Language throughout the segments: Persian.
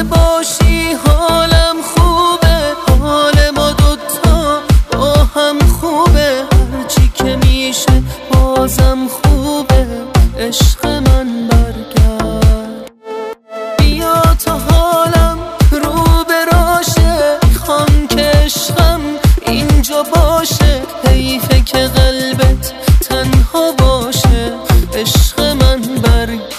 باشی حالم خوبه، حال ما دوتا با هم خوبه، هرچی که میشه بازم خوبه. عشق من برگرد، بیا تا حالم رو براشه، میخوام که عشقم اینجا باشه، حیفه که قلبت تنها باشه. عشق من برگرد،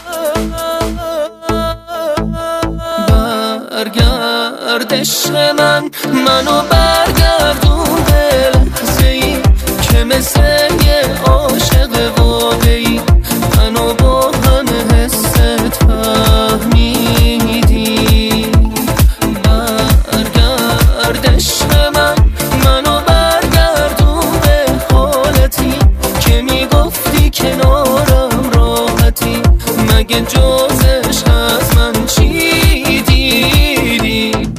عشق من منو برگردون به لحظه‌ای که مثل یه عاشق واقعی منو با همه حست فهمیدی. برگرد عشق من منو برگردون به حالتی که میگفتی کنارم راحتی، مگه جزش از من چی دیدی؟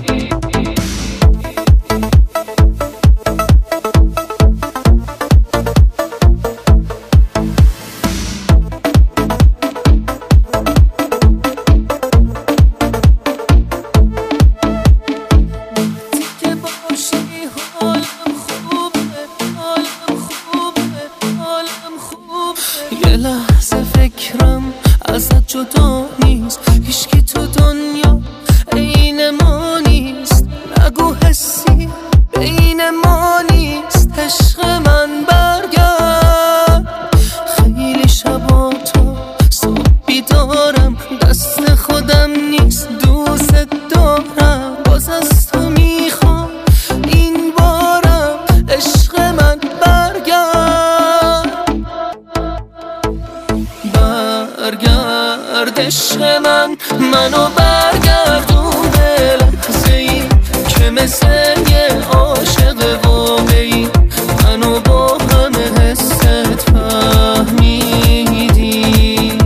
یه لحظه فکرم ازت جدا نیست، هیچکی تو دنیا عین ما نیست، نگو حسی بین ما نیست. عشق من برگرد، خیلی شبا تو صبح بیدارم، دست خودم نیست دوست دارم، باز از تو میخوام این بارم. عشق من برگرد عشق من منو برگردون به لحظه‌ای که مثل یه عاشق واقعی منو با همه حست فهمیدی.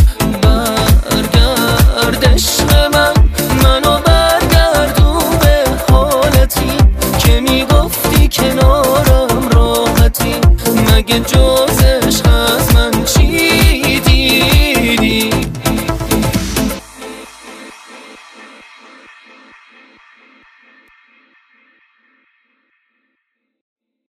برگرد عشق من منو برگردون به حالتی که میگفتی کنارم راحتی، مگه جزش از من